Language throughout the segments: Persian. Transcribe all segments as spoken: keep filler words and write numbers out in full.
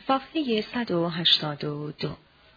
صفحه صد و هشتاد و دو.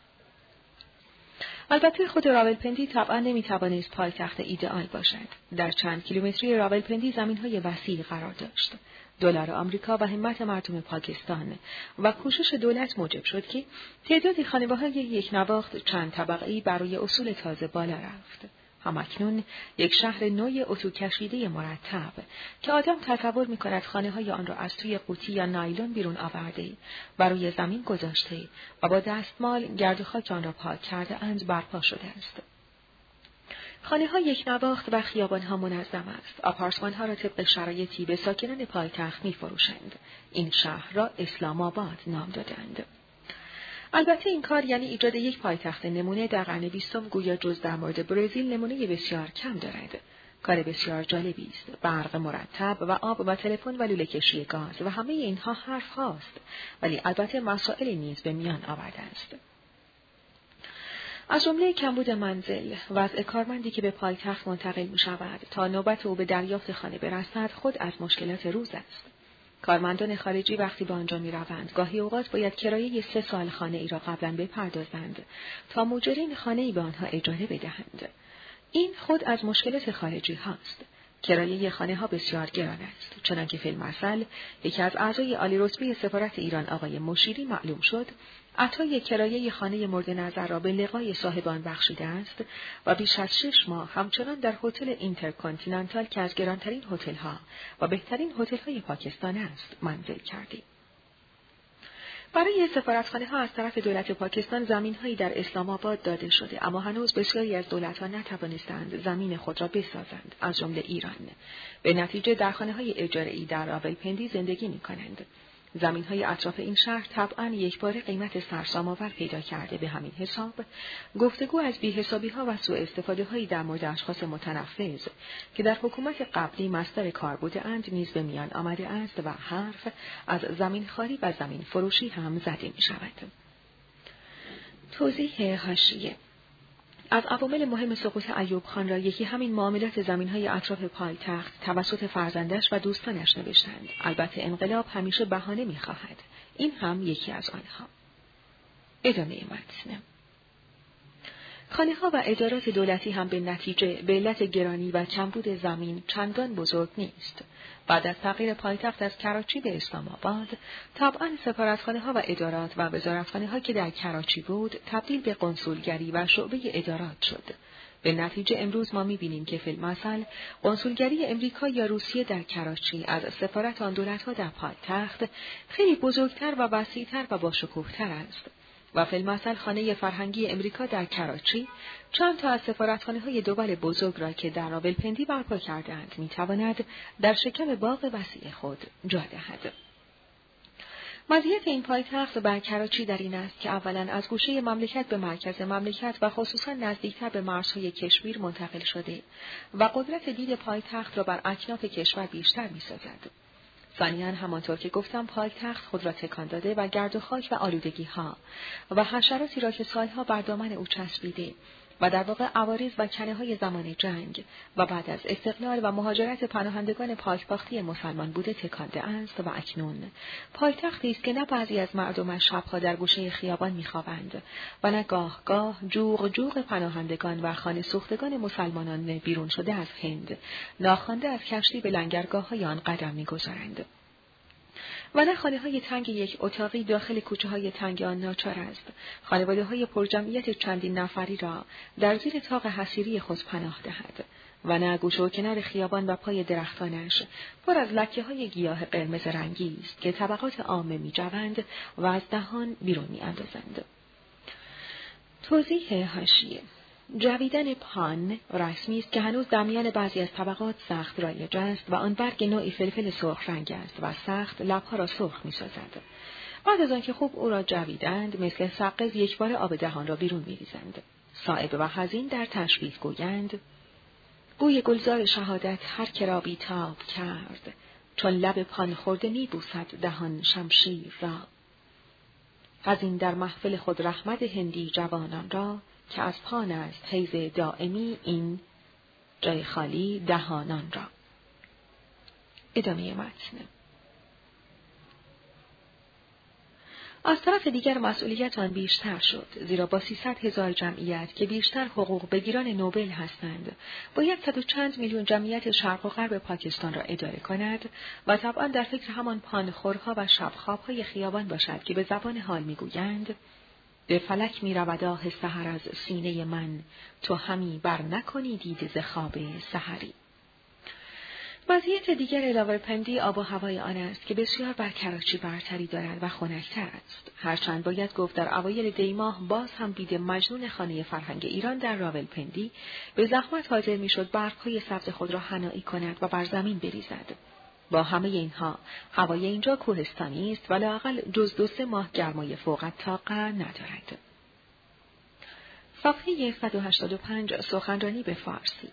البته خود راولپندی طبعا نمیتوانست پایتخت ایدئال باشد. در چند کیلومتری راولپندی زمین‌های وسیعی قرار داشت. دلار آمریکا و همت مردم پاکستان و کوشش دولت موجب شد که تعداد خانواده‌های یک نواخت چند طبقه‌ای برای اصول تازه بالا رفت. همکنون یک شهر نوع اتو کشیده مرتب که آدم تصور می‌کند خانه‌های آن را از توی قوطی یا نایلون بیرون آورده و روی زمین گذاشته و با دستمال گرد و خاک آن را پاک کرده اند برپا شده است. خانه‌ها یک نواخت و خیابان‌ها منظم است. آپارتمان‌ها را طبق شرایطی به ساکنان پایتخت می‌فروشند. این شهر را اسلام آباد نام دادند. البته این کار یعنی ایجاد یک پایتخت نمونه در قرن بیستم گویا جز در مورد برزیل نمونه بسیار کم دارد. کار بسیار جالبی است. برق مرتب و آب و تلفن و لوله کشی گاز و همه اینها حرف هاست، ولی البته مسائل نیز به میان آورده است. از جمله کمبود منزل، وضع کارمندی که به پایتخت منتقل می شود تا نوبت او به دریافت خانه برسد خود از مشکلات روز است. کارمندان خارجی وقتی به آنجا می روند گاهی اوقات باید کرایه سه سال خانه ای را قبلا بپردازند تا مجرین خانه ای به آنها اجاره بدهند. این خود از مشکلات خارجی هاست. کرایه خانه ها بسیار گران است، چنانکه فی المثل یکی از اعضای عالی رتبه سفارت ایران آقای مشیری معلوم شد عطای کرایه خانه مورد نظر را به لقای صاحبان بخشیده است و بیش از شش ماه همچنان در هتل اینترکانتیننتال که از گرانترین هتل‌ها و بهترین هتل‌های پاکستان است منزل کرده. برای سفارتخانه ها از طرف دولت پاکستان زمین‌هایی در اسلام آباد داده شده، اما هنوز بسیاری از دولت‌ها نتوانستند زمین خود را بسازند، از جمله ایران. به نتیجه در خانه‌های اجاره‌ای در راولپندی زندگی می‌کنند. زمین‌های اطراف این شهر طبعاً یکباره قیمت سرسام‌آور پیدا کرده. به همین حساب گفتگو از بی‌حسابی‌ها و سوء استفاده‌هایی در مورد اشخاص متنفذ که در حکومت قبلی مصدر کار بوده‌اند نیز به میان آمده است و حرف از زمین‌خواری و زمین فروشی هم زده می‌شود. توضیح حاشیه: از عوامل مهم سقوط ایوب خان را یکی همین معاملات زمین‌های اطراف پایتخت توسط فرزندش و دوستانش نوشتند. البته انقلاب همیشه بهانه می‌خواهد. این هم یکی از آنها. ادامه متن. خانه‌ها و ادارات دولتی هم به نتیجه به علت گرانی و کمبود زمین چندان بزرگ نیست. بعد از تغییر پایتخت از کراچی به اسلام آباد، طبعاً سفارتخانه‌ها و ادارات و وزارتخانه‌ها که در کراچی بود، تبدیل به قنصولگری و شعبه ادارات شد. به نتیجه امروز ما می‌بینیم که فی المثل قنصولگری امریکا یا روسیه در کراچی از سفارت آن دولت‌ها در پایتخت خیلی بزرگتر و وسیع‌تر و باشکوه‌تر است. و فی المثل خانه فرهنگی امریکا در کراچی چند تا از سفارتخانه‌های دول بزرگ را که در راولپندی برپا کردند می‌تواند در شکم باغ وسیع خود جا دهد. مزیت این پایتخت بر کراچی در این است که اولاً از گوشه مملکت به مرکز مملکت و خصوصاً نزدیکتر به مرزهای کشمیر منتقل شده و قدرت دید پایتخت را بر اکناف کشور بیشتر می‌سازد. ثانیاً همانطور که گفتم پایتخت خود را تکان داده و گرد و خاک و آلودگی‌ها و حشراتی را که سالها بر دامن او چسبیده و در واقع عوارض و کنه‌های زمان جنگ و بعد از استقلال و مهاجرت پناهندگان پاکباختی مسلمان بوده تکانده است و اکنون پایتختی است که نه بعضی از مردمش شب‌ها در گوشه خیابان می‌خوابند و نه گاه گاه جوق جوق پناهندگان و خانه سوختگان مسلمانان بیرون شده از هند ناخوانده از کشتی به لنگرگاه‌های آن قدم می‌گذارند. و نه خانه‌های تنگ یک اتاقی داخل کوچه‌های تنگ آن ناچار است خانواده‌های پرجمعیت چندین نفری را در زیر طاق حصیری خود پناه دهد و نه گوشه و کنار خیابان و پای درختانش پر از لکه‌های گیاه قرمز رنگی است که طبقات عامه می‌جوند و از دهان بیرون می‌اندازند. توضیح حاشیه: جویدن پان رسمی است که هنوز در میان بعضی از طبقات سخت رایج است و آن برگ نوعی فلفل سرخ رنگ است و سخت لبها را سرخ می‌سازد. بعد از آنکه خوب او را جویدند مثل سقز یک بار آب دهان را بیرون می‌ریزند. صائب و حزین در تشبیه گویند: بوی گلزار شهادت هر که را بی‌تاب کرد، چون لب پان خورده می‌بوسد دهان شمشیر را. حزین در محفل خود رحمت هندی جوانان را که از پان است حیز دائمی این جای خالی دهانان را. ادامه متن. از طرف دیگر مسئولیت آن بیشتر شد، زیرا با سیصد هزار جمعیت که بیشتر حقوق بگیران نوبل هستند، باید صد و چند میلیون جمعیت شرق و غرب پاکستان را اداره کند و طبعا در فکر همان پانخورها و شبخوابهای خیابان باشد که به زبان حال میگویند: به فلک می رود آه سحر از سینه من، تو همی بر نکنی دیده ز خواب سحری. وضعیت دیگر راولپندی آب و هوای آن است که بسیار بر کراچی برتری دارد و خنک‌تر است. هرچند باید گفت در اوایل دی ماه باز هم بید مجنون خانه فرهنگ ایران در راولپندی به زحمت حاضر میشد برگ‌های سبز خود را حنایی کند و بر زمین بریزد. با همه اینها هوای اینجا کوهستانی است و لااقل جز دو سه ماه گرمای فوق الطاقه ندارد. صفحه صد و هشتاد و پنج سخنرانی به فارسی.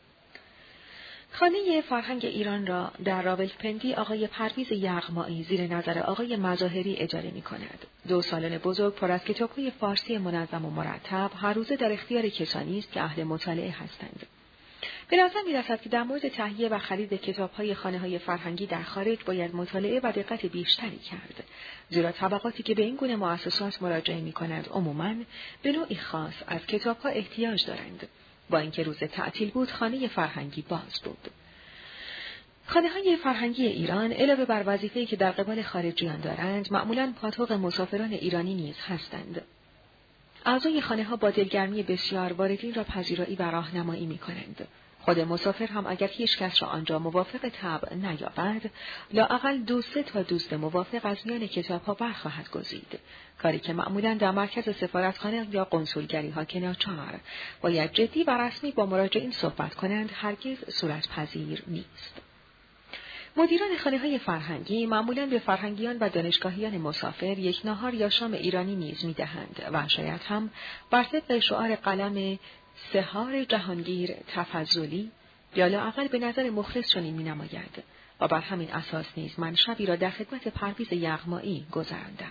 خانه فرهنگ ایران را در راولپندی آقای پرویز یغمایی زیر نظر آقای مظاهری اجاره می کند. دو سالن بزرگ پر از کتاب‌های فارسی منظم و مرتب هر روزه در اختیار کسانی است که اهل مطالعه هستند. به نظر می رسد که در مورد تهیه و خرید کتاب‌های خانه‌های فرهنگی در خارج باید مطالعه و دقت بیشتری کرد، زیرا طبقاتی که به این گونه مؤسسات مراجعه می کنند عموماً به نوعی خاص از کتاب‌ها احتیاج دارند. با اینکه روز تعطیل بود خانه فرهنگی باز بود. خانه‌های فرهنگی ایران علاوه بر وظیفه‌ای که در قبال خارجیان دارند، معمولاً پاتوق مسافران ایرانی نیز هستند. اعضای خانه‌ها با دلگرمی بسیار واردین را پذیرایی و راهنمایی می‌کنند. خود مسافر هم اگر هیچ کس را آنجا موافق طبع نیابد، لااقل دو سه تا دوست موافق از میان کتاب‌ها برخواهد گزید، کاری که معمولاً در مرکز سفارتخانه یا قنسولگری‌ها که ناچار باید جدی و رسمی با مراجعین صحبت کنند، هرگز صورت‌پذیر نیست. مدیران خانه‌های فرهنگی معمولاً به فرهنگیان و دانشگاهیان مسافر یک ناهار یا شام ایرانی نیز می‌دهند و شاید هم بر طبق شعار قلم سحار جهانگیر تفضلی یا لااقل به نظر مخلص چنین می‌نماید و بر همین اساس نیز من شبی را در خدمت پرویز یغمایی گذراندم.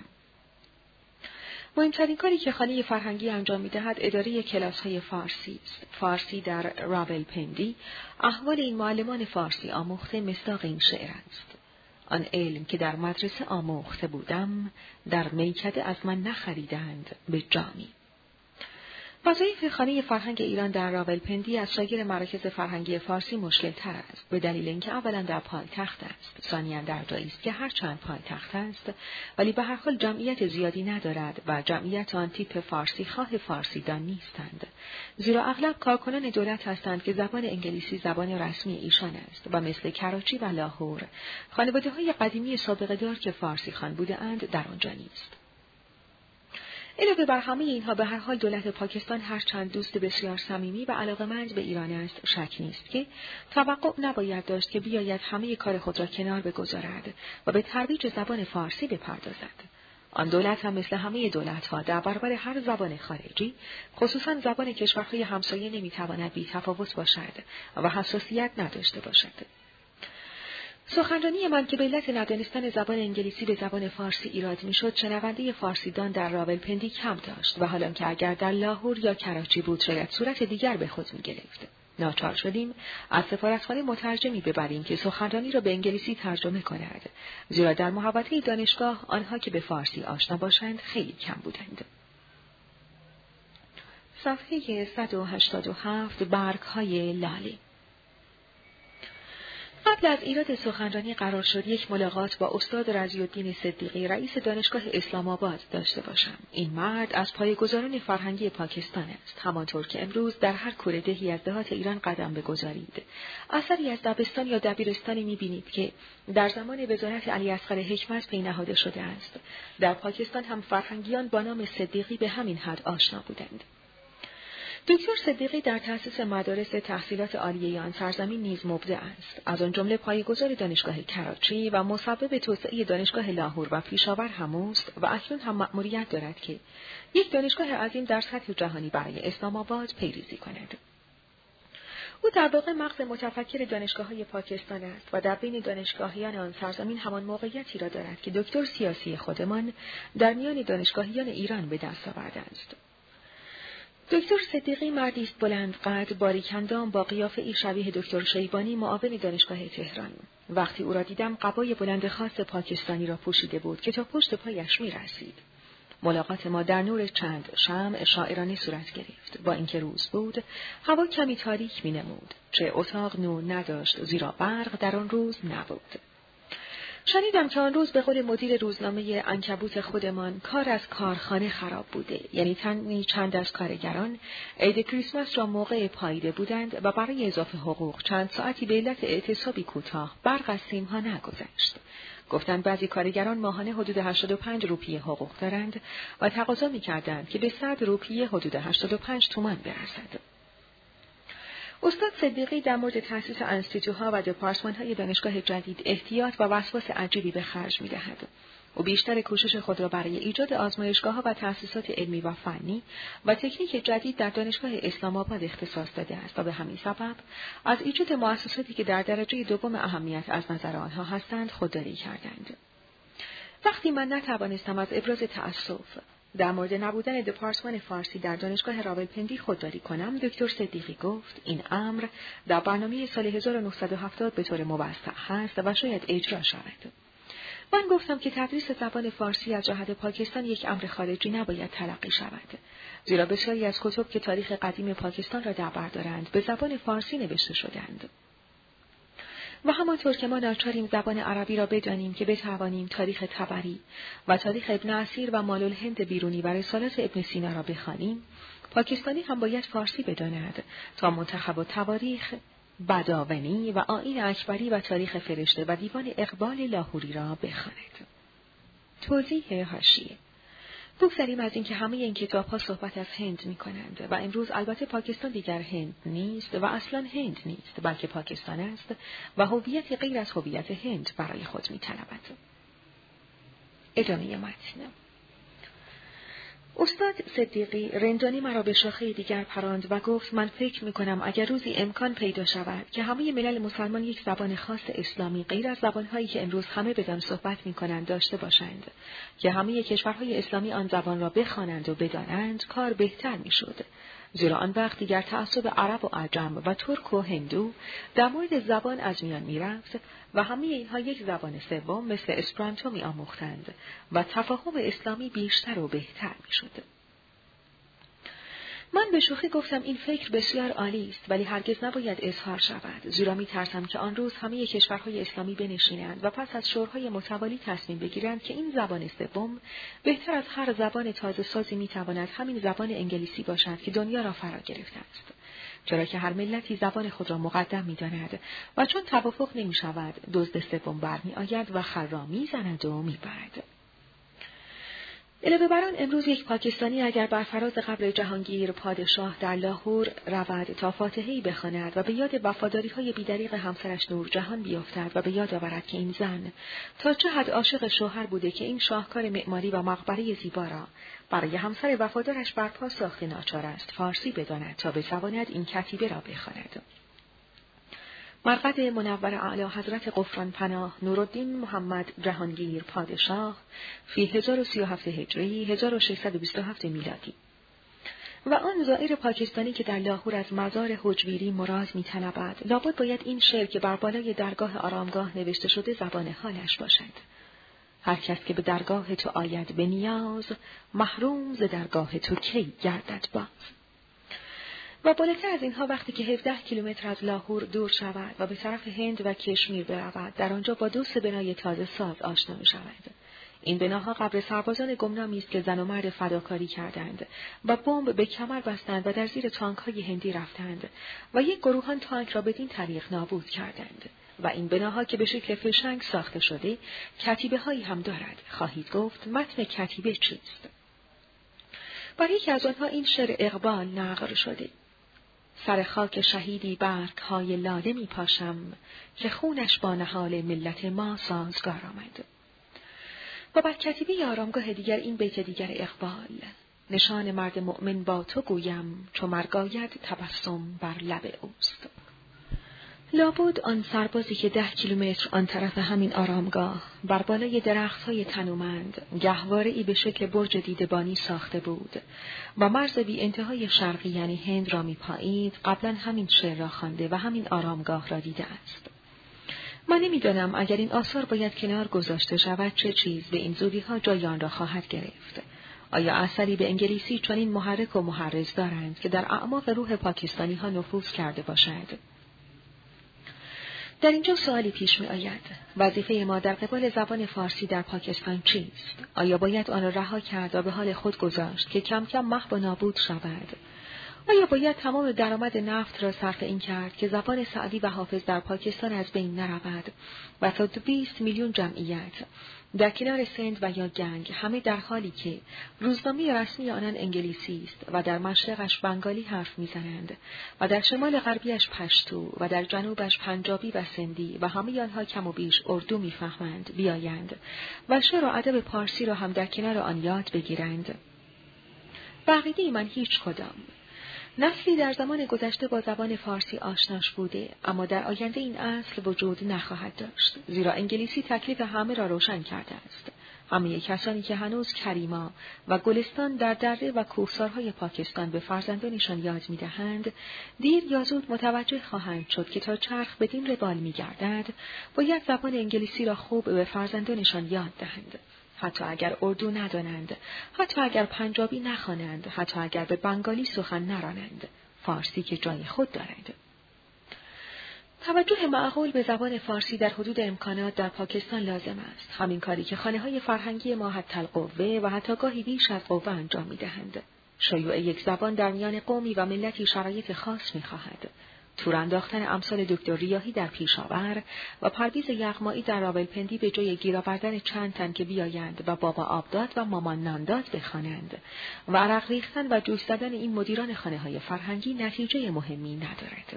مهمترین کاری که خانه فرهنگی انجام می‌دهد اداره کلاس‌های فارسی است. فارسی در راولپندی احوال این معلمان فارسی آموخته مصداق این شعر است: آن علم که در مدرسه آموخته بودم، در میکده از من نخریدند به جامی. وظایف خانه فرهنگ ایران در راولپندی از سایر مراکز فرهنگی فارسی مشکل تر است، به دلیل اینکه اولا در پایتخت است، ثانیاً در جایی است که هرچند پایتخت است ولی به هر حال جمعیت زیادی ندارد و جمعیت آن تیپ فارسی خواه فارسی دان نیستند، زیرا اغلب کارکنان دولت هستند که زبان انگلیسی زبان رسمی ایشان است و مثل کراچی و لاهور خانواده‌های قدیمی سابقه دار که فارسی خوان بوده‌اند در آنجا نیست. علاوه بر همه اینها به هر حال دولت پاکستان هرچند دوست بسیار صمیمی و علاقه‌مند به ایران است، شک نیست که توقع نباید داشت که بیاید همه کار خود را کنار بگذارد و به ترویج زبان فارسی بپردازد. آن دولت هم مثل همه دولت‌ها در برابر هر زبان خارجی، خصوصاً زبان کشورهای همسایه نمی‌تواند بی‌تفاوت باشد و حساسیت نداشته باشد. سخنرانی من که به علت ندانستن زبان انگلیسی به زبان فارسی ایراد میشد، شنونده فارسیدان در راولپندی کم داشت و حالا که اگر در لاهور یا کراچی بود شاید صورت دیگر به خود می‌گرفت. ناچار شدیم از سفارتخانه مترجمی ببریم که سخنرانی را به انگلیسی ترجمه کند، زیرا در محوطه دانشگاه آنها که به فارسی آشنا باشند خیلی کم بودند. صفحه صد و هشتاد و هفت برگ‌های لاله. قبل از ایراد سخنرانی قرار شد یک ملاقات با استاد رضی‌الدین صدیقی رئیس دانشگاه اسلام آباد داشته باشم. این مرد از پایه‌گذاران فرهنگی پاکستان است، همانطور که امروز در هر کوره دهی از دهات ایران قدم بگذارید اثری از دبستان یا دبیرستانی می‌بینید که در زمان وزارت علی اصغر حکمت پی نهاده شده است. در پاکستان هم فرهنگیان با نام صدیقی به همین حد آشنا بودند. دکتر صدیقی در تأسیس مدارس تحصیلات عالیه آن سرزمین نیز مبدع است، از آن جمله پایه‌گذار دانشگاه کراچی و مسبب توسعه دانشگاه لاهور و پیشاور هم است و اکنون هم مأموریت دارد که یک دانشگاه عظیم در سطح جهانی برای اسلام آباد پیریزی کند. او در واقع مغز متفکر دانشگاه‌های پاکستان است و در بین دانشگاهیان آن سرزمین همان موقعیتی را دارد که دکتر سیاسی خودمان در میان دانشگاهیان ایران به دست آورده است. دکتر صدیقی مردی است بلند قد، باریک‌اندام، با قیافه‌ای شبیه دکتر شیبانی معاون دانشگاه تهران. وقتی او را دیدم قبای بلند خاص پاکستانی را پوشیده بود که تا پشت پایش می‌رسید. ملاقات ما در نور چند شمع شاعرانه صورت گرفت. با اینکه روز بود، هوا کمی تاریک می‌نمود. چه اتاق نور نداشت، زیرا برق در آن روز نبود. شنیدم که آن روز به قول مدیر روزنامه عنکبوت خودمان کار از کارخانه خراب بوده، یعنی تنی چند از کارگران عید کریسمس را موقع پاییده بودند و برای اضافه حقوق چند ساعتی به علت اعتصابی کوتاه برق از سیم‌ها نگذشت. گفتند بعضی کارگران ماهانه حدود هشتاد و پنج روپیه حقوق دارند و تقاضا می‌کردند که به صد روپیه حدود هشتاد و پنج تومان برسد. استاد صدیقی در مورد تأسیس انستیتوها و دپارتمان‌های دانشگاه جدید احتیاط و وسواس عجیبی به خرج می‌دهد. او بیشتر کوشش خود را برای ایجاد آزمایشگاه‌ها و تأسیسات علمی و فنی و تکنیک جدید در دانشگاه اسلام آباد اختصاص داده است و به همین سبب از ایجاد مؤسساتی که در درجه دوم اهمیت از نظر آنها هستند خودداری کردند. وقتی من نتوانستم از ابراز تأسف در مورد نبودن دپارتمان فارسی در دانشگاه راولپندی خودداری کنم، دکتر صدیقی گفت این امر در برنامه سال هزار و نهصد و هفتاد به طور موسع هست و شاید اجرا شود. من گفتم که تدریس زبان فارسی از جهت پاکستان یک امر خارجی نباید تلقی شود، زیرا بسیاری از کتب که تاریخ قدیم پاکستان را در بر دارند به زبان فارسی نوشته شدند. و همانطور که ما ناچاریم زبان عربی را بدانیم که بتوانیم تاریخ طبری و تاریخ ابن اسیر و مالالهند بیرونی و رسالات ابن سینا را بخوانیم، پاکستانی هم باید فارسی بداند تا منتخب التواریخ بداونی و آیین اکبری و تاریخ فرشته و دیوان اقبال لاهوری را بخواند. توضیح حاشیه: بگذریم از اینکه همه این کتاب‌ها صحبت از هند می‌کنند و امروز البته پاکستان دیگر هند نیست و اصلاً هند نیست، بلکه پاکستان است و هویت غیر از هویت هند برای خود می‌طلبد. ادامه متن. استاد صدیقی رندانی مرا به شاخه دیگر پراند و گفت من فکر می‌کنم اگر روزی امکان پیدا شود که همه ملل مسلمان یک زبان خاص اسلامی غیر از زبان‌هایی که امروز همه بدان صحبت می‌کنند داشته باشند، که همه کشورهای اسلامی آن زبان را بخوانند و بدانند، کار بهتر می‌شد. زیرا آن وقت دیگر تعصب عرب و عجم و ترک و هندو در مورد زبان از میان می‌رفت و همه اینها یک زبان سوم مثل اسپرانتو می‌آموختند و تفاهم اسلامی بیشتر و بهتر می‌شد. من به شوخی گفتم این فکر بسیار عالی است، ولی هرگز نباید اظهار شود، زیرا می‌ترسم که آن روز همه کشورهای اسلامی بنشینند و پس از شورهای متوالی تصمیم بگیرند که این زبان سوم بهتر از هر زبان تازه سازی می‌تواند همین زبان انگلیسی باشد که دنیا را فرا گرفته است. چرا که هر ملتی زبان خود را مقدم می‌داند و چون توافق نمی‌شود دزد سوم برمی‌آید و خر را می‌زند و می‌برد. علاوه بر آن امروز یک پاکستانی اگر بر فراز قبر جهانگیر پادشاه در لاهور رود تا فاتحه‌ای بخواند و به یاد وفاداری‌های بی‌دریغ همسرش نورجهان بیفتد و به یاد آورد که این زن تا چه حد عاشق شوهر بوده که این شاهکار معماری و مقبره زیبا را برای همسر وفادارش برپا ساخته ناچار است فارسی بداند تا بتواند این کتیبه را بخواند. مرقد منور اعلی حضرت غفران پناه نورالدین محمد جهانگیر پادشاه فی هزار و سی و هفت هجری هزار و ششصد و بیست و هفت میلادی. و آن زائر پاکستانی که در لاهور از مزار حجویری مراد می‌طلبد، لابد باید این شعر که بر بالای درگاه آرامگاه نوشته شده زبان حالش باشد. هر کس که به درگاه تو آید به نیاز، محروم ز درگاه تو کی گردد باز. و بالاتر از اینها وقتی که هفده کیلومتر از لاهور دور شود و به طرف هند و کشمیر برود، در آنجا با دو سه بنای تازه ساز آشنا می شود. این بناها قبر سربازان گمنامی است که زن و مرد فداکاری کردند و بمب به کمر بستند و در زیر تانک‌های هندی رفتند و یک گروهان تانک را بدین طریق نابود کردند. و این بناها که به شکل فشنگ ساخته شده، کتیبه هایی هم دارد. خواهید گفت متن کتیبه چیست؟ برای یکی از آنها این شعر اقبال نقل شده: سر خاک شهیدی برگ های لاله می پاشم که خونش با نهال ملت ما سازگار آمد. و بر کتیبه آرامگاه دیگر این بیت دیگر اقبال: نشان مرد مؤمن با تو گویم چو مرگ آید تبسم بر لب اوست. لابد آن سربازی که ده کیلومتر آن طرف همین آرامگاه بر بالای درخت‌های تنومند گهواره‌ای به شکل برج دیدبانی ساخته بود و مرز بی انتهای شرقی یعنی هند را می‌پایید، قبلا همین شعر را خوانده و همین آرامگاه را دیده است. من نمی‌دانم اگر این آثار باید کنار گذاشته شود چه چیز به این زودی‌ها جای آن را خواهد گرفت. آیا اثری به انگلیسی چنین محرک و محرز دارند که در اعماق روح پاکستانی ها نفوذ کرده باشد؟ در اینجا سوالی پیش می آید. وظیفه ما در قبال زبان فارسی در پاکستان چیست؟ آیا باید آن را رها کرد و به حال خود گذاشت که کم کم محو و نابود شود؟ آیا باید تمام درآمد نفت را صرف این کرد که زبان سعدی و حافظ در پاکستان از بین نرود و تا بیست میلیون جمعیت در کنار سند و یا گنگ همه در حالی که روزنامه رسمی آنان انگلیسی است و در مشرقش بنگالی حرف میزنند و در شمال غربیش پشتو و در جنوبش پنجابی و سندی و همه آنها کم و بیش اردو میفهمند بیایند و شعر و ادب پارسی را هم در کنار آن یاد بگیرند؟ بقیده من هیچ کدام. نسلی در زمان گذشته با زبان فارسی آشناش بوده، اما در آینده این اصل وجود نخواهد داشت، زیرا انگلیسی تکلیف همه را روشن کرده است. همه کسانی که هنوز کریما و گلستان در دره و کوهسارهای پاکستان به فرزندانشان یاد می‌دهند، دیر یا زود متوجه خواهند شد که تا چرخ بدین روال می‌گردد، باید زبان انگلیسی را خوب به فرزندانشان یاد دهند. حتی اگر اردو ندانند، حتی اگر پنجابی نخوانند، حتی اگر به بنگالی سخن نرانند، فارسی که جای خود دارد. توجه معقول به زبان فارسی در حدود امکانات در پاکستان لازم است. همین کاری که خانه‌های فرهنگی ما حتی القوه و حتی گاهی بیش از قوه انجام می‌دهند. شیوع یک زبان در میان قومی و ملتی شرایط خاص می‌خواهد. تور انداختن امثال دکتر ریاحی در پیشاور و پرویز یغمایی در راولپندی به جای گیر آوردن چند تن که بیایند و بابا آبداد و مامان نانداد بخوانند و عرق ریختن و جوش زدن این مدیران خانه‌های فرهنگی نتیجه مهمی ندارد.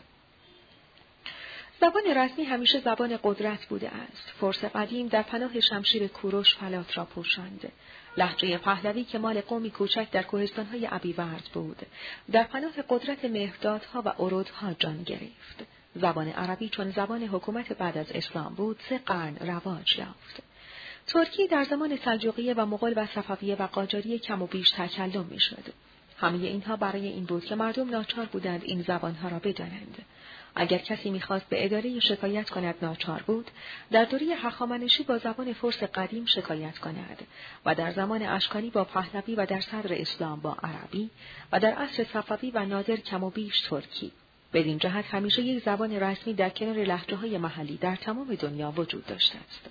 زبان رسمی همیشه زبان قدرت بوده است. فرس قدیم در پناه شمشیر کوروش فلات را پوشاند. لهجه پهلوی که مال قومی کوچک در کوهستان‌های ابیورد بود، در پناه قدرت مهردادها و ارودها جان گرفت. زبان عربی چون زبان حکومت بعد از اسلام بود، سه قرن رواج یافت. ترکی در زمان سلجوقیه و مغول و صفویه و قاجاریه کم و بیش تکلم می‌شد. همه اینها برای این بود که مردم ناچار بودند این زبانها را بدانند. اگر کسی می‌خواست به اداره شکایت کند ناچار بود، در دوره هخامنشی با زبان فرس قدیم شکایت کند و در زمان اشکانی با پهلوی و در صدر اسلام با عربی و در عصر صفوی و نادر کم و بیش ترکی. بدین جهت همیشه یک زبان رسمی در کنار لهجه‌های محلی در تمام دنیا وجود داشته است.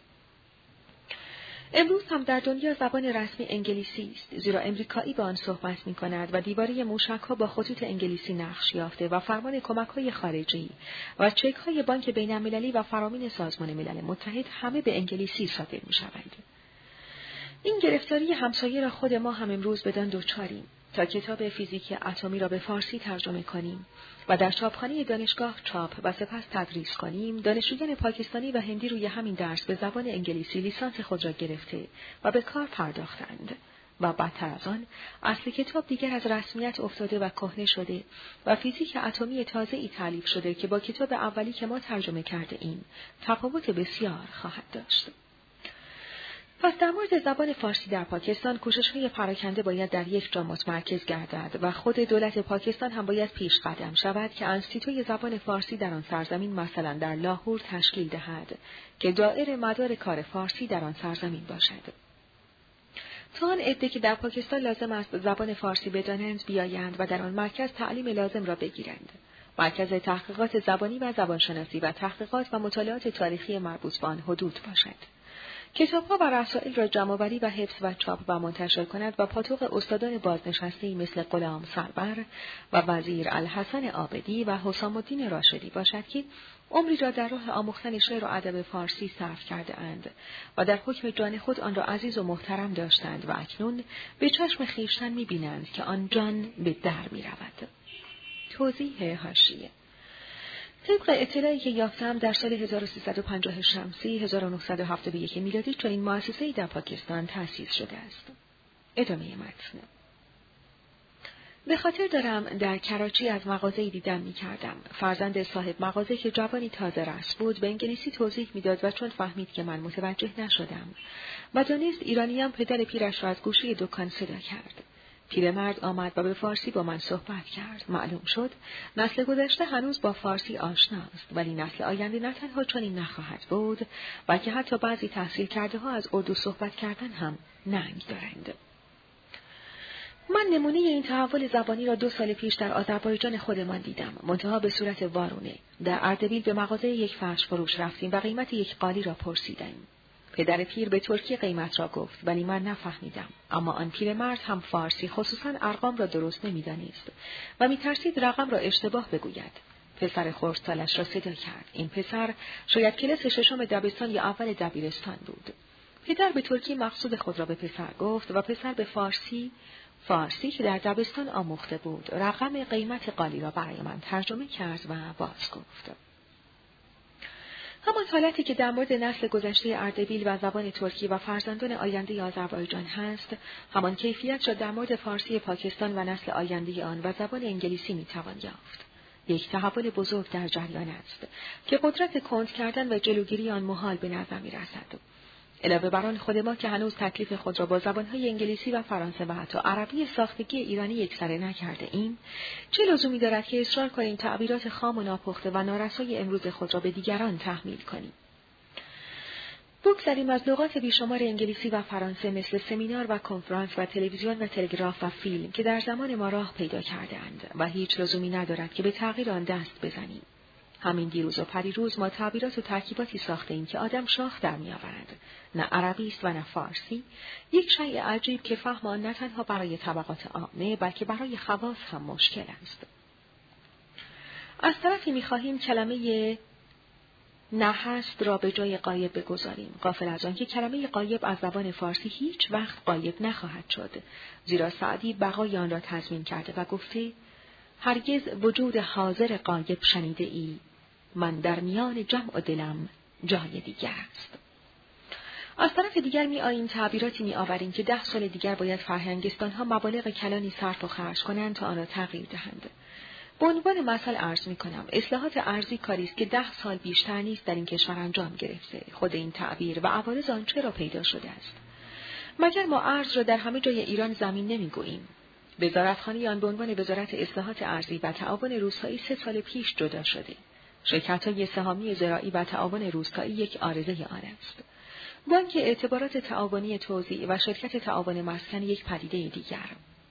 امروز هم در دنیا زبان رسمی انگلیسی است، زیرا امریکایی با آن صحبت می‌کند و دیواره موشک‌ها با خطوط انگلیسی نقش یافته و فرمان کمک‌های خارجی و چک‌های بانک بین‌المللی و فرامین سازمان ملل متحد همه به انگلیسی صادر می‌شوند. این گرفتاری همسایه را خود ما هم امروز بدان دچاریم تا کتاب فیزیک اتمی را به فارسی ترجمه کنیم و در چاپخانه دانشگاه چاپ و سپس تدریس کنیم. دانشجویان پاکستانی و هندی روی همین درس به زبان انگلیسی لیسانس خود را گرفته و به کار پرداختند و بدتر از آن اصل کتاب دیگر از رسمیت افتاده و کهنه شده و فیزیک اتمی تازه‌ای تألیف شده که با کتاب اولی که ما ترجمه کرده ایم تفاوت بسیار خواهد داشت. پس در مورد زبان فارسی در پاکستان کوشش‌های پراکنده باید در یک جا متمرکز گردد و خود دولت پاکستان هم باید پیش قدم شود که انستیتوی زبان فارسی در آن سرزمین مثلا در لاهور تشکیل دهد که دائره مدار کار فارسی در آن سرزمین باشد. تا آن عده که در پاکستان لازم است زبان فارسی بدانند بیایند و در آن مرکز تعلیم لازم را بگیرند. مرکز تحقیقات زبانی و زبانشناسی و تحقیقات و مطالعات تاریخی مربوط به آن حدود باشد. کتاب‌ها و رسائل را جمع‌آوری و حفظ و چاپ و منتشر کند و پاتوق استادان بازنشسته‌ای مثل غلام سرور و وزیر الحسن عابدی و حسام الدین راشدی باشد که عمری را در راه آموختن شعر و ادب فارسی صرف کرده اند و در حکم جان خود آن را عزیز و محترم داشتند و اکنون به چشم خویشتن می‌بینند که آن جان به در می‌رود. توضیح حاشیه: طبق اطلاعی که یافتم در سال هزار و سیصد و پنجاه شمسی هزار و نهصد و هفتاد و یک میلادی چنین مؤسسه‌ای در پاکستان تأسیس شده است. ادامه متن. به خاطر دارم در کراچی از مغازه‌ای دیدن می‌کردم. فرزند صاحب مغازه که جوانی تازه رأس بود به انگلیسی توضیح می‌داد و چون فهمید که من متوجه نشدم و دانست ایرانیم پدر پیرش را از گوشه دکان صدا کرد. پیرمرد آمد و به فارسی با من صحبت کرد. معلوم شد نسل گذشته هنوز با فارسی آشناست، ولی نسل آینده نه تنها چنین نخواهد بود، بلکه حتی بعضی تحصیل کرده ها از اردو صحبت کردن هم ننگ دارند. من نمونه این تحول زبانی را دو سال پیش در آذربایجان خودمان دیدم، منتها به صورت وارونه. در اردبیل به مغازه یک فرش فروش رفتیم و قیمت یک قالی را پرسیدیم. پدر پیر به ترکی قیمت را گفت ولی من نفهمیدم، اما آن پیرمرد هم فارسی خصوصاً ارقام را درست نمی‌دانست و می‌ترسید رقم را اشتباه بگوید. پسر خردسالش را صدا کرد. این پسر شاید کلاس ششم دبستان یا اول دبیرستان بود. پدر به ترکی مقصود خود را به پسر گفت و پسر به فارسی فارسی که در دبستان آموخته بود رقم قیمت قالی را برای من ترجمه کرد و باز گفت. همان حالتی که در مورد نسل گذشته اردبیل و زبان ترکی و فرزندان آینده آذربایجان هست، همان کیفیت را در مورد فارسی پاکستان و نسل آینده آن و زبان انگلیسی میتوان یافت. یک تحول بزرگ در جریان است که قدرت کند کردن و جلوگیری آن محال به نظر می‌رسد. علاوه بر آن خود ما که هنوز تکلیف خود را با زبان‌های انگلیسی و فرانسه و حتی عربی ساختگی ایرانی یکسره نکرده ایم، چه لزومی دارد که اصرار کنیم تعبیرات خام و ناپخته و نارسای امروز خود را به دیگران تحمیل کنیم؟ بگذریم از لغات بیشمار انگلیسی و فرانسه مثل سمینار و کنفرانس و تلویزیون و تلگراف و فیلم که در زمان ما راه پیدا کرده‌اند و هیچ لزومی ندارد که به تغییر آن دست بزنیم. همین دیروز و پریروز ما تعبیرات و ترکیباتی ساخته ایم که آدم شاخ در می‌آورد. نه عربی است و نه فارسی، یک شیء عجیب که فهم آن نه تنها برای طبقات عامه بلکه برای خواص هم مشکل است. از طرفی می‌خواهیم کلمه نه هست را به جای غایب بگذاریم، غافل از آن که کلمه غایب از زبان فارسی هیچ وقت غایب نخواهد شد، زیرا سعدی بقای آن را تضمین کرده و گفته هرگز وجود حاضر غایب شنیده ای، من در میان جمع و دلم جای دیگر است. از طرف دیگر می آییم تعبیراتی می آوریم که ده سال دیگر باید فرهنگستان ها مبالغ کلانی صرف و خرج کنند تا آن را تغییر دهند. به عنوان مثال عرض می کنم اصلاحات ارضی کاری است که ده سال بیشتر نیست در این کشور انجام گرفته. خود این تعبیر و عوارض آن چرا پیدا شده است؟ مگر ما ارز را در همه جای ایران زمین نمی گوییم؟ وزارتخانه آن به عنوان وزارت اصلاحات ارضی و تعاون روستایی سه سال پیش جدا شده. شرکت‌های سهامی زراعی و تعاون روستایی یک عارضه آن است. بانک اعتبارات تعاونی توزیع و شرکت تعاون مسکن یک پدیده دیگر.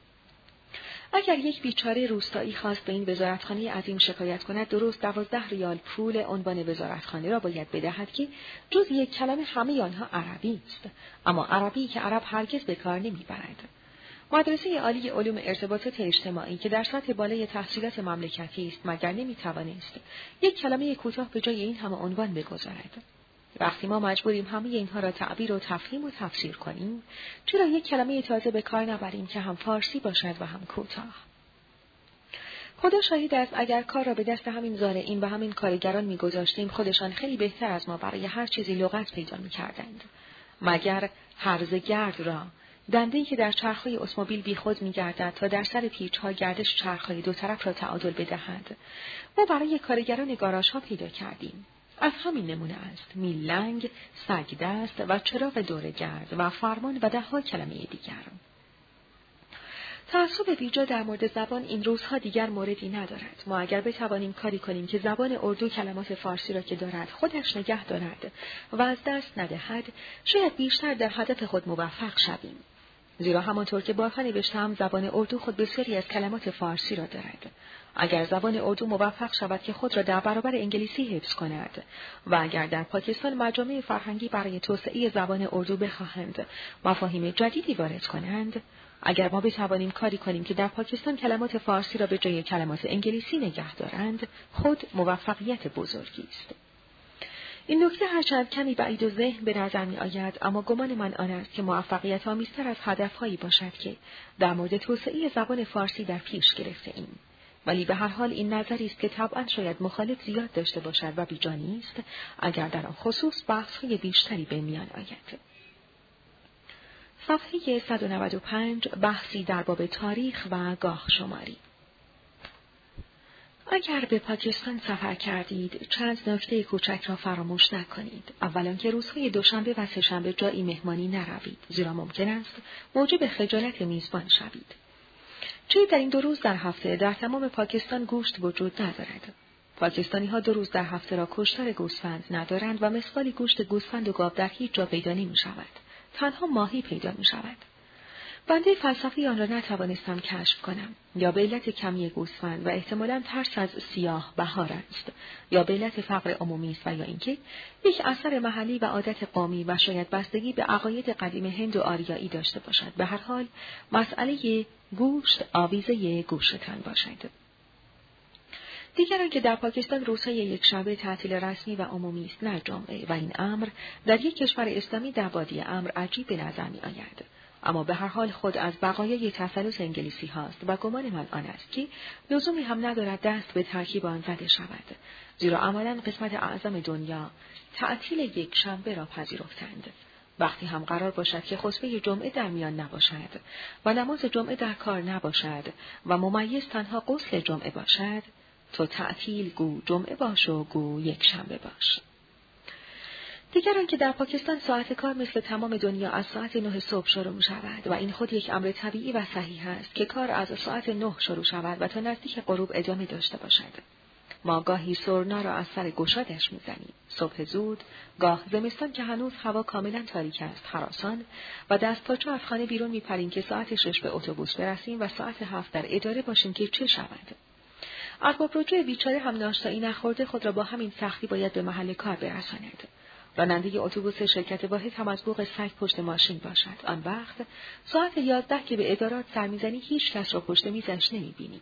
اگر یک بیچاره روستایی خواست به این وزارتخانه عظیم شکایت کند، درست دوازده ریال پول عنوان وزارتخانه را باید بدهد که جز یک کلمه همه آنها عربی است، اما عربی که عرب هرگز به کار نمیبرد. مدرسه عالی علوم ارتباطات اجتماعی که در سطح بالای تحصیلات مملکتی است مگر نمیتوانست یک کلمه کوتاه به جای این همه عنوان بگذارد؟ وقتی ما مجبوریم همه اینها را تعبیر و تفهیم و تفسیر کنیم، چرا یک کلمه تازه به کار نبریم که هم فارسی باشد و هم کوتاه؟ خدا شاهد است اگر کار را به دست همین زارعین و همین کارگران میگذاشتیم، خودشان خیلی بهتر از ما برای هر چیزی لغت پیدا میکردند. مگر هرزه گرد را، دنده‌ای که در چرخ‌های اتومبیل بیخود می‌گردد تا در سر پیچ‌ها گردش چرخ‌های دو طرف را تعادل بدهد، ما برای کارگران گاراژها پیدا کردیم. از همین نمونه است میل لنگ، سگ دست و چراغ دورگرد و فرمان و ده‌ها کلمه دیگر. تعصب بیجا در مورد زبان این روزها دیگر موردی ندارد. ما اگر بتوانیم کاری کنیم که زبان اردو کلمات فارسی را که دارد خودش نگه دارد و از دست ندهد، شاید بیشتر در هدف خود موفق شویم. زیرا همانطور که بارها نوشتم زبان اردو خود بسیاری از کلمات فارسی را دارد. اگر زبان اردو موفق شود که خود را در برابر انگلیسی حفظ کند و اگر در پاکستان مجامع فرهنگی برای توسعه زبان اردو بخواهند مفاهیم جدیدی وارد کنند، اگر ما بتوانیم کاری کنیم که در پاکستان کلمات فارسی را به جای کلمات انگلیسی نگه دارند، خود موفقیت بزرگی است. این نکته هرچند کمی بعید و ذهن به نظر می آید، اما گمان من آن است که موفقیت آمیزتر از هدفهایی باشد که در مورد توسعه زبان فارسی در پیش گرفته ایم. ولی به هر حال این نظری است که طبعا شاید مخالف زیاد داشته باشد و بیجا نیست اگر در آن خصوص بحث‌های بیشتری به میان آید. صفحه صد و نود و پنج بحثی در باب تاریخ و گاه شماری. اگر به پاکستان سفر کردید، چند نکته کوچک را فراموش نکنید. اولا که روزهای دوشنبه و سه‌شنبه جایی مهمانی نروید، زیرا ممکن است موجب خجالت میزبان شوید. چه در این دو روز در هفته در تمام پاکستان گوشت وجود ندارد. پاکستانی ها دو روز در هفته را کشتار گوسفند ندارند و مثقالی گوشت گوسفند و گاو در هیچ جا پیدا نمی شود. تنها ماهی پیدا می شود. بنده فلسفی آن را نتوانستم کشف کنم، یا به علت کمی گوسفند و احتمالاً ترس از سیاه بهار است، یا به علت فقر عمومی است و یا اینکه یک اثر محلی و عادت قومی و شاید بستگی به عقاید قدیم هند و آریایی داشته باشد. به هر حال مسئله گوشت آویزه گوشتان باشد. دیگران که در پاکستان روزهای یک شنبه تعطیل رسمی و عمومی است نه جمعه، و این امر در یک کشور اسلامی در بادی امر عجیب به نظر می آید. اما به هر حال خود از بقایای تسلط انگلیسی هاست و گمان من آن است که لزومی هم ندارد دست به ترکیب آن زده شود، زیرا عملاً قسمت اعظم دنیا تعطیل یک شنبه را پذیرفتند. وقتی هم قرار باشد که خطبه جمعه در میان نباشد و نماز جمعه در کار نباشد و ممیز تنها غسل جمعه باشد، تو تعطیل گو جمعه باش و گو یک شنبه باش. دیگران که در پاکستان ساعت کار مثل تمام دنیا از ساعت نه صبح شروع می شود و این خود یک امر طبیعی و صحیح است که کار از ساعت نه شروع شود و تا نزدیک غروب ادامه داشته باشد. ما گاهی سرنا را از سر گشادش می زنیم. صبح زود، گاه زمستان که هنوز هوا کاملا تاریک است هراسان و دست پاچو از خانه بیرون می پریم که ساعت شش به اتوبوس برسیم و ساعت هفت در اداره باشیم که چه شود. ارباب رجوع بیچاره هم ناشتایی نخورده خود را با همین سختی باید به محل کار برساند. راننده اتوبوس شرکت واحد هم از بوق سگ پشت ماشین باشد. آن وقت ساعت یازده که به ادارات سر میزنی هیچ کس را پشت میزش نمیبینی.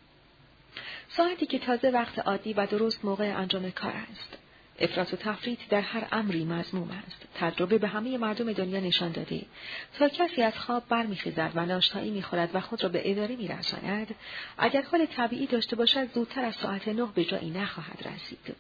ساعتی که تازه وقت عادی و درست موقع انجام کار است. افراط و تفریط در هر امری مذموم است. تجربه به همه مردم دنیا نشان داده تا کسی از خواب برمیخیزد و ناشتایی میخورد و خود را به اداره میرساند، اگر حال طبیعی داشته باشد زودتر از ساعت نه به جایی نخواهد رسید.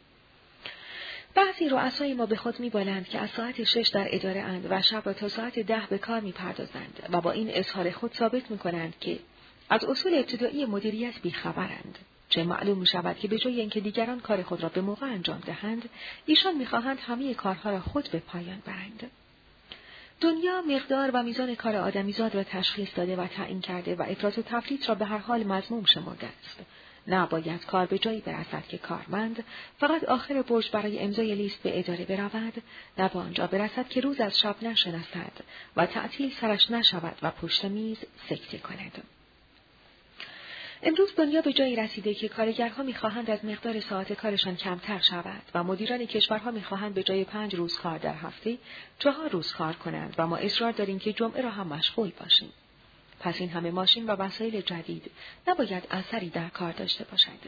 بعضی رؤسای ما به خود می‌بالند که از ساعت شش در اداره اند و شب را تا ساعت ده به کار می‌پردازند و با این اظهار خود ثابت می‌کنند که از اصول ابتدایی مدیریت بی‌خبرند. چه معلوم می‌شود که به جای اینکه دیگران کار خود را به موقع انجام دهند، ایشان می‌خواهند همه کارها را خود به پایان برند. دنیا مقدار و میزان کار آدمیزاد را تشخیص داده و تعیین کرده و افراط و تفریط را به هر حال مذموم شمرده است. نباید کار به جایی برسد که کارمند فقط آخر برج برای امضای لیست به اداره برود، نه به آنجا برسد که روز از شب نشناسد و تعطیل سرش نشود و پشت میز سکته کند. امروز دنیا به جایی رسیده که کارگرها می‌خواهند از مقدار ساعت کارشان کمتر شود و مدیران کشورها می‌خواهند به جای پنج روز کار در هفته چهار روز کار کنند و ما اصرار داریم که جمعه را هم مشغول باشیم. پس این همه ماشین و وسایل جدید نباید اثری در کار داشته باشد.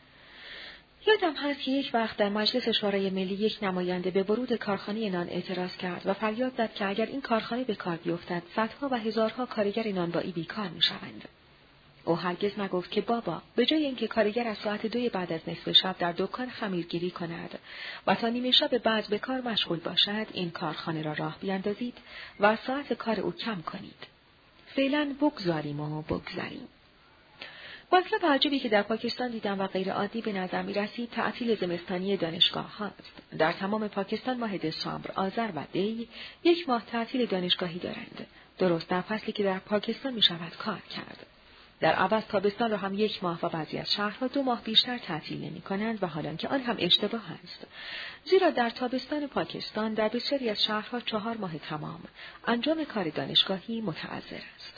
یادم هست که یک وقت در مجلس شورای ملی یک نماینده به ورود کارخانه نان اعتراض کرد و فریاد زد که اگر این کارخانه به کار بیفتد صدها و هزارها کارگر نانوایی بیکار می‌شوند. او هرگز نگفت که بابا به جای اینکه کارگر از ساعت دوی بعد از نصف شب در دکان خمیرگیری کند و تا نیمه شب بعد به کار مشغول باشد، این کارخانه را راه بیاندازید و از ساعت کار او کم کنید. فعلا بگذاریم و بگذاریم. مطلب عجیبی که در پاکستان دیدم و غیر عادی به نظر می رسید تعطیل زمستانی دانشگاه هاست. در تمام پاکستان ماه دسامبر، آذر و دی یک ماه تعطیل دانشگاهی دارند. درست در فصلی که در پاکستان می شود کار کرد. در عوض تابستان را هم یک ماه و بعضی از شهرها دو ماه بیشتر تعطیل نمی کنند و حالان که آن هم اشتباه است. زیرا در تابستان پاکستان در بسیاری از شهرها چهار ماه تمام انجام کار دانشگاهی متعذر است.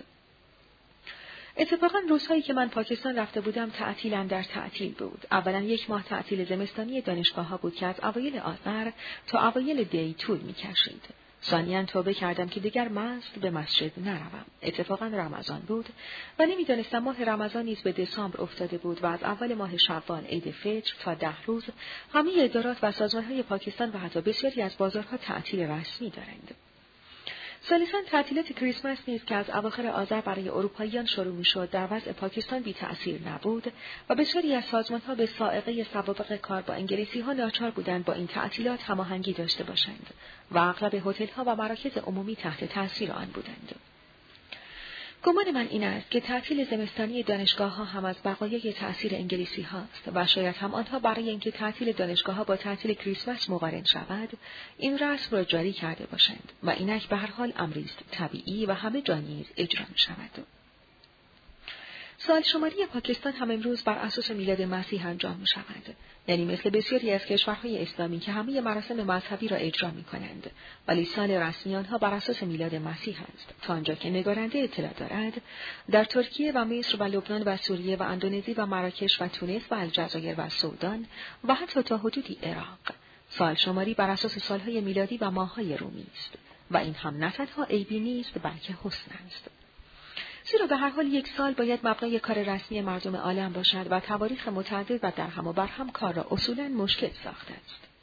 اتفاقا روزهایی که من پاکستان رفته بودم تعطیل در تعطیل بود. اولا یک ماه تعطیل زمستانی دانشگاه‌ها بود که از اوایل آذر تا اوایل دی طول می‌کشید. ثانیاً توبه کردم که دیگر مست به مسجد نروم. اتفاقا رمضان بود و نمی‌دانستم ماه رمضان نیز به دسامبر افتاده بود و از اول ماه شوال عید فطر تا ده روز همه ادارات و سازمان‌های پاکستان و حتی بسیاری از بازارها تعطیل رسمی دارند. ثالثاً تعطیلات کریسمس نیز که از اواخر آذر برای اروپاییان شروع می‌شد در وضع پاکستان بی تأثیر نبود و بسیاری از سازمان‌ها به سائقه سوابق کار با انگلیسی‌ها ناچار بودند با این تعطیلات هماهنگی داشته باشند و اغلب هتل‌ها و مراکز عمومی تحت تأثیر آن بودند. گمان من این است که تعطیل زمستانی دانشگاه‌ها هم از بقایای تأثیر انگلیسی هاست و شاید هم آنها برای اینکه تعطیل دانشگاه‌ها با تعطیل کریسمس مقارن شود این رسم را جاری کرده باشند و اینک به هر حال امری است طبیعی و همه جا نیز اجرا می‌شود. سال شماری پاکستان هم امروز بر اساس میلاد مسیح انجام می شود. یعنی مثل بسیاری از کشورهای اسلامی که همه مراسم مذهبی را اجرا می کنند، ولی سال رسمی آنها بر اساس میلاد مسیح است. تا آنجا که نگارنده اطلاع دارد، در ترکیه و مصر و لبنان و سوریه و اندونزی و مراکش و تونس و الجزایر و سودان و حتی تا حدودی عراق، سال شماری بر اساس سالهای میلادی و ماههای رومی است. و این هم نه تنها عیبی نیست بلکه حسن است. زیرا به هر حال یک سال باید مبنای کار رسمی مردم عالم باشد و تواریخ متعدد و در هم و بر هم کار را اصولاً مشکل ساخته است.